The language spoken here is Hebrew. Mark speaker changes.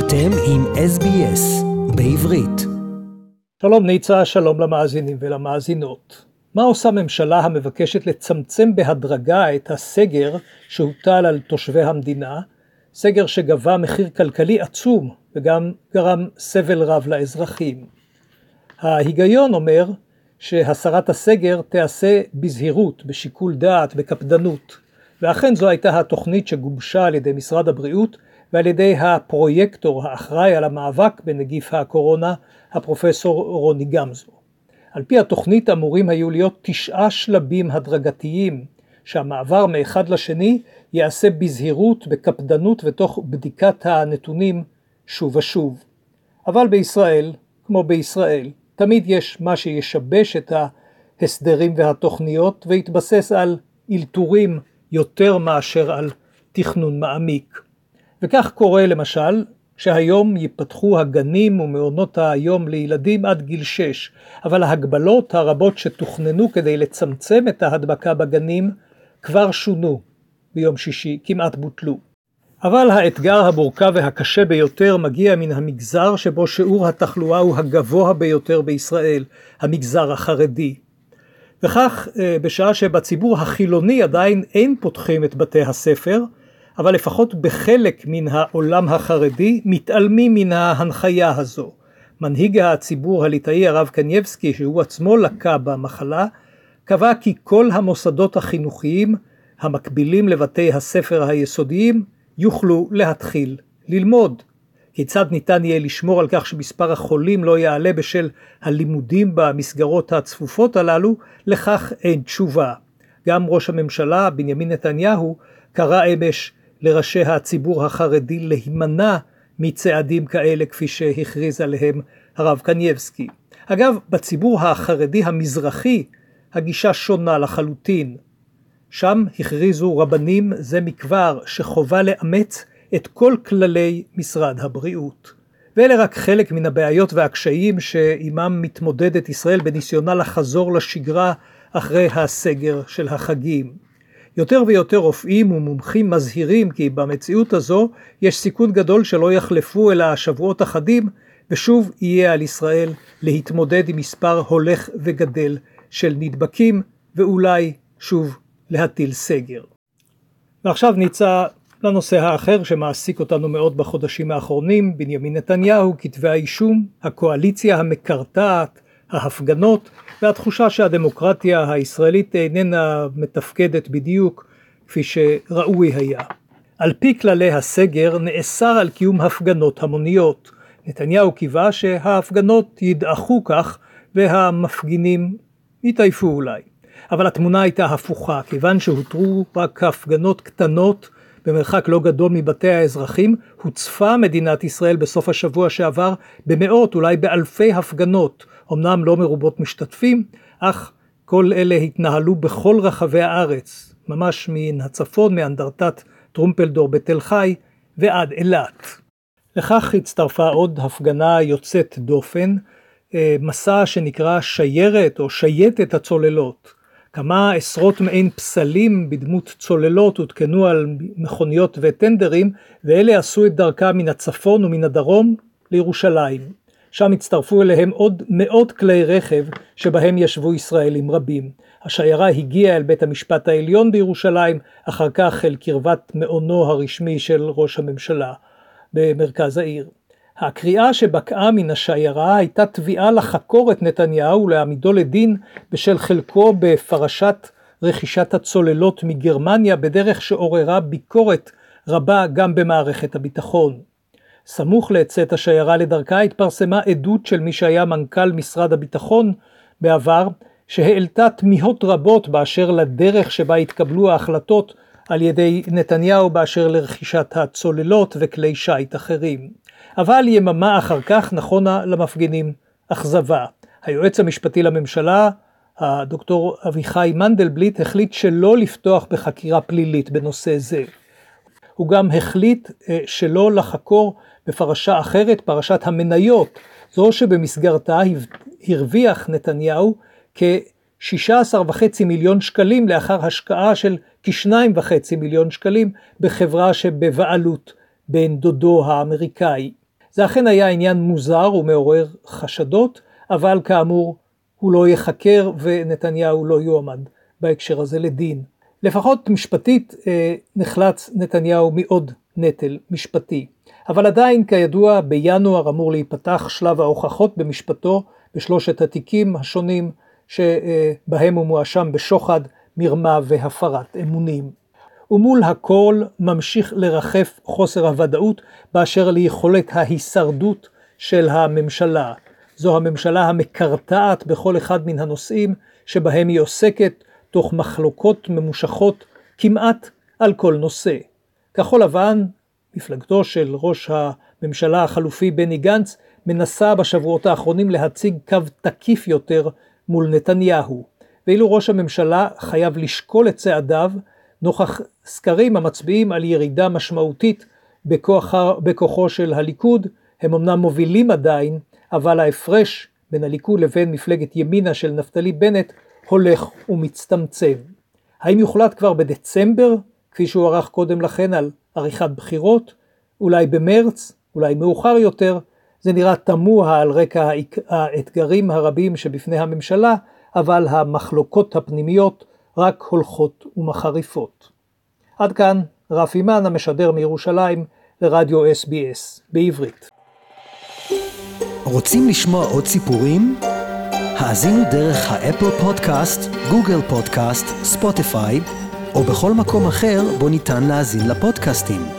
Speaker 1: אתם עם SBS בעברית.
Speaker 2: שלום ניצה, שלום למאזינים ולמאזינות. מה עושה ממשלה המבקשת לצמצם בהדרגה את הסגר שהוטל על תושבי המדינה, סגר שגבה מחיר כלכלי עצום וגם גרם סבל רב לאזרחים? ההיגיון אומר שהסרת הסגר תעשה בזהירות, בשיקול דעת, בקפדנות, ואכן זו הייתה התוכנית שגובשה על ידי משרד הבריאות ועל ידי הפרויקטור האחראי על המאבק בנגיף הקורונה, הפרופסור רוני גמזו. על פי התוכנית אמורים היו להיות 9 שלבים הדרגתיים, שהמעבר מאחד לשני יעשה בזהירות, בקפדנות ותוך בדיקת הנתונים שוב ושוב. אבל בישראל, כמו בישראל, תמיד יש מה שישבש את ההסדרים והתוכניות ויתבסס על אלתורים יותר מאשר על תכנון מעמיק. וכך קורה למשל שהיום ייפתחו הגנים ומעונות היום לילדים עד גיל 6, אבל ההגבלות הרבות שתוכננו כדי לצמצם את ההדבקה בגנים כבר שונו ביום שישי, כמעט בוטלו. אבל האתגר המורכב והקשה ביותר מגיע מן המגזר שבו שיעור התחלואה הוא הגבוה ביותר בישראל, המגזר החרדי. וכך בשעה שבציבור החילוני עדיין אין פותחים את בתי הספר, אבל לפחות בחלק מן העולם החרדי מתעלמים מן ההנחיה הזו. מנהיג הציבור הליטאי הרב קניבסקי, שהוא עצמו לקה במחלה, קבע כי כל המוסדות החינוכיים המקבילים לבתי הספר היסודיים יוכלו להתחיל ללמוד. כיצד ניתן יהיה לשמור על כך שמספר החולים לא יעלה בשל הלימודים במסגרות הצפופות הללו? לכך אין תשובה. גם ראש הממשלה בנימין נתניהו קרא אמש לראשי הציבור החרדי להימנע מצעדים כאלה כפי שהכריז עליהם הרב קניבסקי. אגב, בציבור החרדי המזרחי הגישה שונה לחלוטין. שם הכריזו רבנים זה מכבר שחובה לאמץ את כל כללי משרד הבריאות. ואלה רק חלק מן הבעיות והקשיים שעימם מתמודדת ישראל בניסיונה לחזור לשגרה אחרי הסגר של החגים. יותר ויותר רופאים ומומחים מזהירים כי במציאות הזו יש סיכון גדול שלא יחלפו אלא שבועות אחדים, ושוב יהיה על ישראל להתמודד עם מספר הולך וגדל של נדבקים, ואולי שוב להטיל סגר. ועכשיו ניצא לנושא האחר שמעסיק אותנו מאוד בחודשים האחרונים, בנימין נתניהו, כתבי האישום, הקואליציה המקרטעת, ההפגנות, והתחושה שהדמוקרטיה הישראלית איננה מתפקדת בדיוק כפי שראוי היה. על פי כללי הסגר נאסר על קיום הפגנות המוניות. נתניהו קיווה שההפגנות ידעכו כך והמפגינים יתעייפו אולי. אבל התמונה הייתה הפוכה, כיוון שהותרו רק הפגנות קטנות במרחק לא גדול מבתי האזרחים, הוצפה מדינת ישראל בסוף השבוע שעבר במאות, אולי באלפי הפגנות, אמנם לא מרובות משתתפים, אך כל אלה התנהלו בכל רחבי הארץ, ממש מן הצפון, מאנדרטת טרומפלדור בתל חי ועד אילת. לכך הצטרפה עוד הפגנה יוצאת דופן, מסע שנקרא שיירת או שייטת הצוללות. כמה עשרות מעין פסלים בדמות צוללות הותקנו על מכוניות וטנדרים, ואלה עשו את דרכם מן הצפון ומן הדרום לירושלים. שם הצטרפו אליהם עוד מאות כלי רכב שבהם ישבו ישראלים רבים. השיירה הגיעה אל בית המשפט העליון בירושלים, אחר כך אל קרבת מעונו הרשמי של ראש הממשלה במרכז העיר. הקריאה שבקעה מן השיירה הייתה תביעה לחקור את נתניהו ולהעמידו לדין בשל חלקו בפרשת רכישת הצוללות מגרמניה, בדרך שעוררה ביקורת רבה גם במערכת הביטחון. סמוך לצאת השיירה לדרכה התפרסמה עדות של מי שהיה מנכ"ל משרד הביטחון בעבר, שהעלתה תמיהות רבות באשר לדרך שבה התקבלו ההחלטות על ידי נתניהו באשר לרכישת הצוללות וכלי שיט אחרים. אבל יממה אחר כך נכונה למפגינים אכזבה. היועץ המשפטי לממשלה, הדוקטור אביחי מנדלבליט, החליט שלא לפתוח בחקירה פלילית בנושא זה. הוא גם החליט שלא לחקור בפרשה אחרת, פרשת המניות, זו שבמסגרתה הרוויח נתניהו כ-16.5 מיליון שקלים לאחר השקעה של כ2.5 מיליון שקלים בחברה שבבעלות בן דודו האמריקאי. זה אכן היה עניין מוזר ומעורר חשדות, אבל כאמור הוא לא יחקר ונתניהו לא יועמד בהקשר הזה לדין. לפחות משפטית נחלץ נתניהו מעוד נטל משפטי. אבל עדיין כידוע בינואר אמור להיפתח שלב ההוכחות במשפטו בשלושת התיקים השונים שבהם הוא מואשם בשוחד, מרמה והפרת אמונים. ומול הכל ממשיך לרחף חוסר הוודאות באשר ליכולת ההישרדות של הממשלה. זו הממשלה המקרטעת בכל אחד מן הנושאים שבהם היא עוסקת, תוך מחלוקות ממושכות כמעט על כל נושא. כחול לבן, מפלגתו של ראש הממשלה החלופי בני גנץ, מנסה בשבועות האחרונים להציג קו תקיף יותר מול נתניהו. ואילו ראש הממשלה חייב לשקול את צעדיו, נוכח סקרים המצביעים על ירידה משמעותית בכוחו של הליכוד, הם אמנם מובילים עדיין, אבל ההפרש בין הליכוד לבין מפלגת ימינה של נפתלי בנט הולך ומצטמצם. האם יוחלט כבר בדצמבר, כפי שהוא ערך קודם לכן על עריכת בחירות? אולי במרץ, אולי מאוחר יותר? זה נראה תמוה על רקע האתגרים הרבים שבפני הממשלה, אבל המחלוקות הפנימיות רק הולכות ומחריפות. עד כאן רפי מן המשדר מירושלים לרדיו SBS בעברית.
Speaker 1: רוצים לשמוע עוד סיפורים? האזינו דרך האפל פודקאסט, גוגל פודקאסט, ספוטיפיי, או בכל מקום אחר בו ניתן להאזין לפודקאסטים.